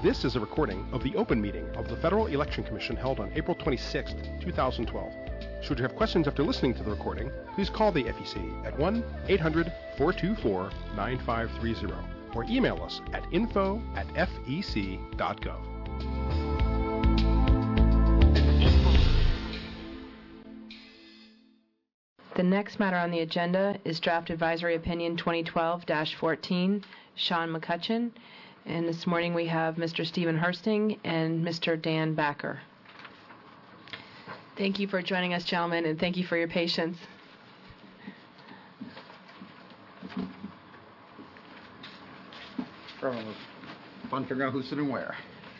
This is a recording of the open meeting of the Federal Election Commission held on April 26, 2012. Should you have questions after listening to the recording, please call the FEC at 1-800-424-9530 or email us at info@fec.gov. The next matter on the agenda is Draft Advisory Opinion 2012-14, Sean McCutcheon. And this morning we have Mr. Stephen Hursting and Mr. Dan Backer. Thank you for joining us, gentlemen, and thank you for your patience. Fun figuring out who's sitting where.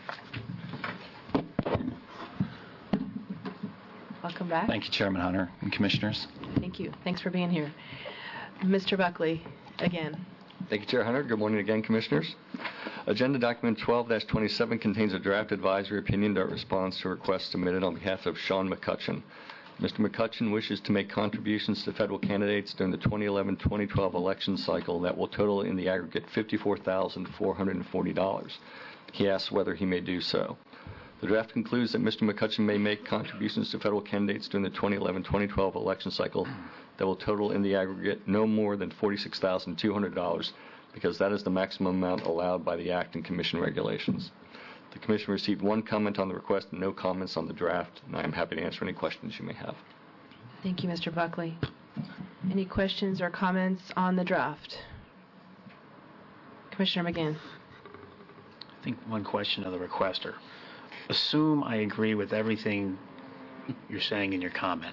Welcome back. Thank you, Chairman Hunter and Commissioners. Thank you. Thanks for being here. Mr. Buckley, again. Thank you, Chair Hunter. Good morning again, Commissioners. Agenda Document 12-27 contains a draft advisory opinion that responds to a request submitted on behalf of Sean McCutcheon. Mr. McCutcheon wishes to make contributions to federal candidates during the 2011-2012 election cycle that will total in the aggregate $54,440. He asks whether he may do so. The draft concludes that Mr. McCutcheon may make contributions to federal candidates during the 2011-2012 election cycle that will total in the aggregate no more than $46,200, because that is the maximum amount allowed by the Act and Commission regulations. The Commission received one comment on the request and no comments on the draft, and I am happy to answer any questions you may have. Thank you, Mr. Buckley. Any questions or comments on the draft? Commissioner McGinn. I think one question of the requester. Assume I agree with everything you're saying in your comment.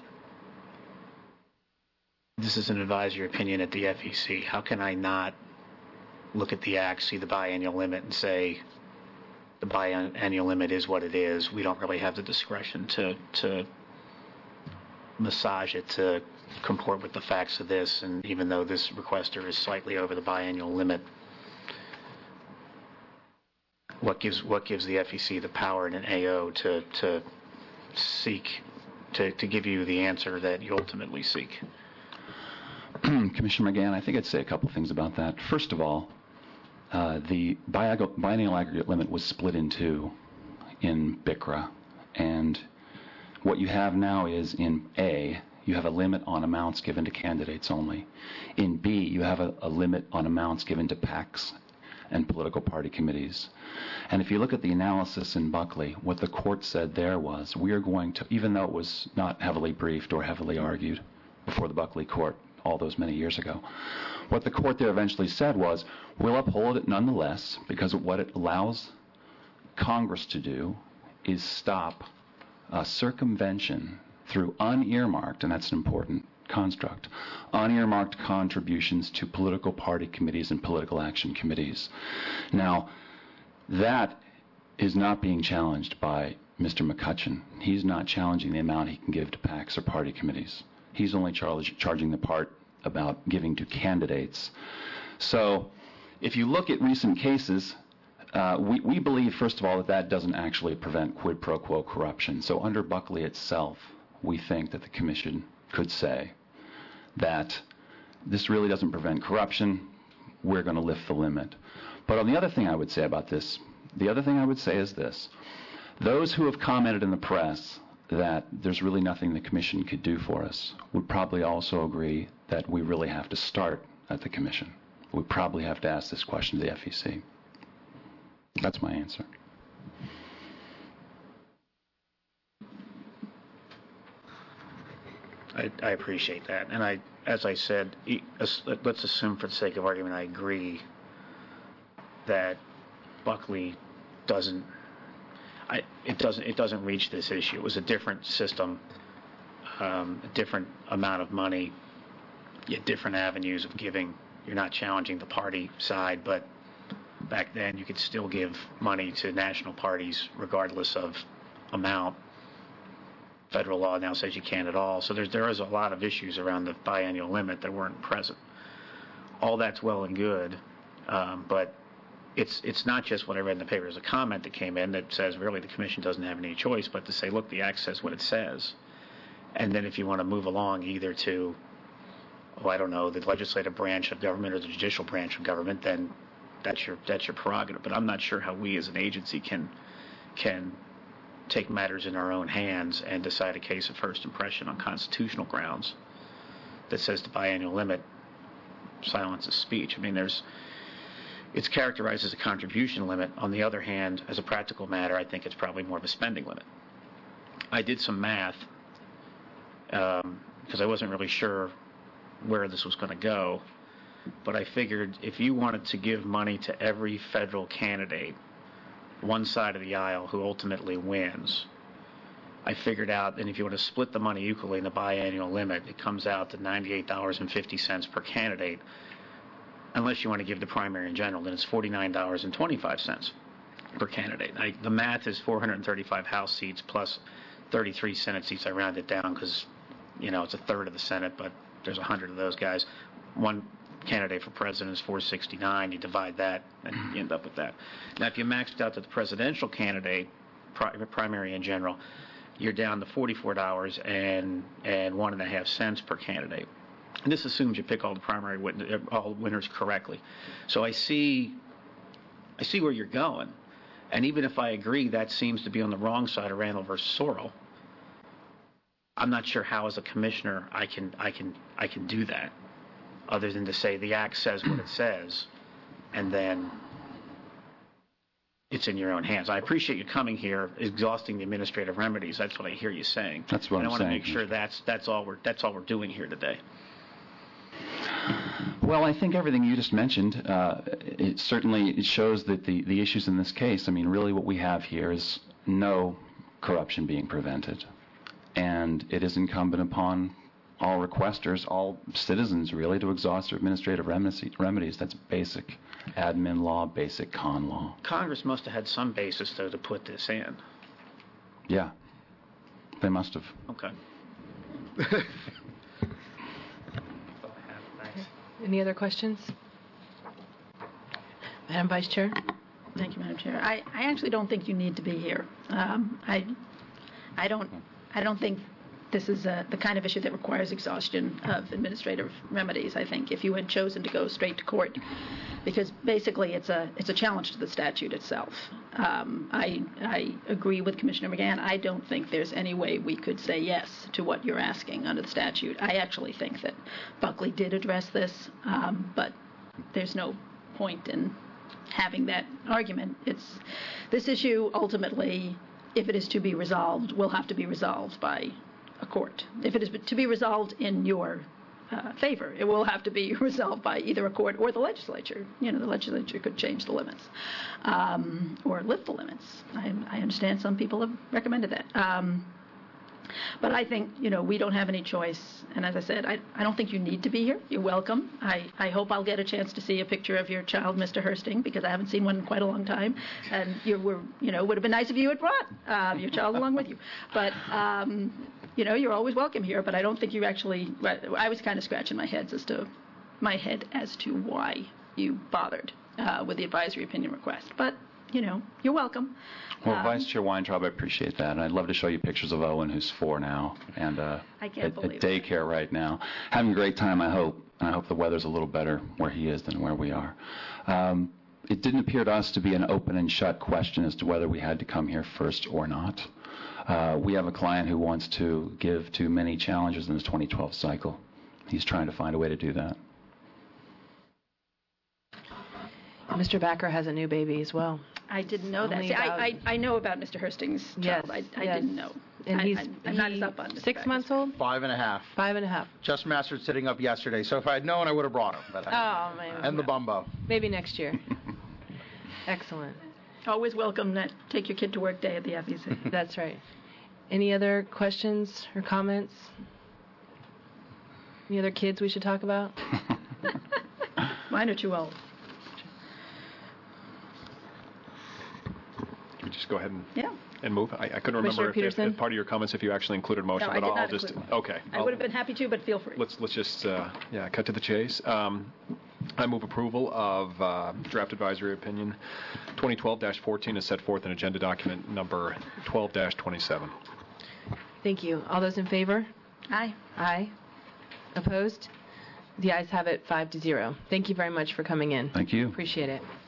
This is an advisory opinion at the FEC. How can I not look at the Act, see the biennial limit, and say the biennial limit is what it is? We don't really have the discretion to massage it to comport with the facts of this, and even though this requester is slightly over the biennial limit, what gives the FEC the power in an AO to seek, to give you the answer that you ultimately seek? Commissioner McGann, I think I'd say a couple things about that. First of all, the biennial aggregate limit was split in two in BICRA, and what you have now is in A, you have a limit on amounts given to candidates only. In B, you have a limit on amounts given to PACs and political party committees. And if you look at the analysis in Buckley, what the court said there was, we are going to, even though it was not heavily briefed or heavily argued before the Buckley court all those many years ago, what the court there eventually said was, we'll uphold it nonetheless, because what it allows Congress to do is stop circumvention through unearmarked, and that's an important construct, unearmarked contributions to political party committees and political action committees. Now, that is not being challenged by Mr. McCutcheon. He's not challenging the amount he can give to PACs or party committees. He's only charging the part about giving to candidates. So if you look at recent cases, we believe, first of all, that doesn't actually prevent quid pro quo corruption. So under Buckley itself, we think that the Commission could say that this really doesn't prevent corruption, we're going to lift the limit. But on the other thing I would say about this, the other thing I would say is this. Those who have commented in the press that there's really nothing the Commission could do for us would probably also agree that we really have to start at the Commission. We probably have to ask this question to the FEC. That's my answer. I appreciate that. And as I said, let's assume for the sake of argument I agree that Buckley doesn't reach this issue. It was a different system, a different amount of money, yet different avenues of giving. You're not challenging the party side, but back then you could still give money to national parties regardless of amount. Federal law now says you can't at all. So there is a lot of issues around the biennial limit that weren't present. All that's well and good, but it's not just what I read in the paper. There's a comment that came in that says really the Commission doesn't have any choice but to say, look, the Act says what it says. And then if you want to move along either to, I don't know, the legislative branch of government or the judicial branch of government, then that's your prerogative. But I'm not sure how we as an agency can take matters in our own hands and decide a case of first impression on constitutional grounds that says the biannual limit silences speech. I mean, it's characterized as a contribution limit. On the other hand, as a practical matter, I think it's probably more of a spending limit. I did some math because I wasn't really sure where this was going to go, but I figured if you wanted to give money to every federal candidate, one side of the aisle, who ultimately wins, I figured out, and if you want to split the money equally in the biannual limit, it comes out to $98.50 per candidate. Unless you want to give the primary in general, then it's $49.25 per candidate. The math is 435 House seats plus 33 Senate seats. I rounded it down because, it's a third of the Senate, but there's 100 of those guys. One candidate for president is 469. You divide that, and you end up with that. Now, if you maxed out to the presidential candidate, primary in general, you're down to $44 and 1.5 cents per candidate. And this assumes you pick all winners correctly. So I see where you're going, and even if I agree that seems to be on the wrong side of Randall versus Sorrell, I'm not sure how, as a commissioner, I can do that, other than to say the act says what it says, and then it's in your own hands. I appreciate you coming here, exhausting the administrative remedies. That's what I hear you saying. That's what I'm saying. And I want to make sure that's all we're doing here today. Well, I think everything you just mentioned, it certainly shows that the issues in this case, I mean, really what we have here is no corruption being prevented. And it is incumbent upon all requesters, all citizens really, to exhaust their administrative remedies. That's basic admin law, basic con law. Congress must have had some basis, though, to put this in. Yeah, they must have. Okay. Any other questions? Madam Vice Chair? Thank you, Madam Chair. I actually don't think you need to be here. I don't think this is the kind of issue that requires exhaustion of administrative remedies. I think if you had chosen to go straight to court, because basically it's a challenge to the statute itself. I agree with Commissioner McGann. I don't think there's any way we could say yes to what you're asking under the statute. I actually think that Buckley did address this, but there's no point in having that argument. This issue ultimately, if it is to be resolved, will have to be resolved by a court. If it is to be resolved in your favor, it will have to be resolved by either a court or the legislature. The legislature could change the limits or lift the limits. I understand some people have recommended that. But I think, we don't have any choice. And as I said, I don't think you need to be here. You're welcome. I hope I'll get a chance to see a picture of your child, Mr. Hursting, because I haven't seen one in quite a long time. And would have been nice if you had brought your child along with you. But, you're always welcome here. But I don't think you actually, I was kind of scratching my head as to why you bothered with the advisory opinion request. But, you're welcome. Well, Vice Chair Weintraub, I appreciate that. And I'd love to show you pictures of Owen, who's 4 now, and I can't at believe daycare right now. Having a great time, I hope. And I hope the weather's a little better where he is than where we are. It didn't appear to us to be an open and shut question as to whether we had to come here first or not. We have a client who wants to give to many challenges in this 2012 cycle. He's trying to find a way to do that. Mr. Backer has a new baby as well. I didn't know that. See, I know about Mr. Hursting's child. Yes, I didn't know. And I'm not as up on Mr. 6 Backer's. months old? 5.5. 5.5. Just mastered sitting up yesterday, so if I had known, I would have brought him. But Man. and the bumbo. Maybe next year. Excellent. Always welcome to take your kid to work day at the FEC. That's right. Any other questions or comments? Any other kids we should talk about? Mine are too old. Can we just go ahead and Yeah. move? I couldn't remember if part of your comments if you actually included motion, No, but I did I'll not just include okay. I would have been happy to, but feel free. Let's just cut to the chase. I move approval of draft advisory opinion 2012-14 as set forth in agenda document number 12-27. Thank you. All those in favor? Aye. Aye. Opposed? The ayes have it 5-0. Thank you very much for coming in. Thank you. Appreciate it.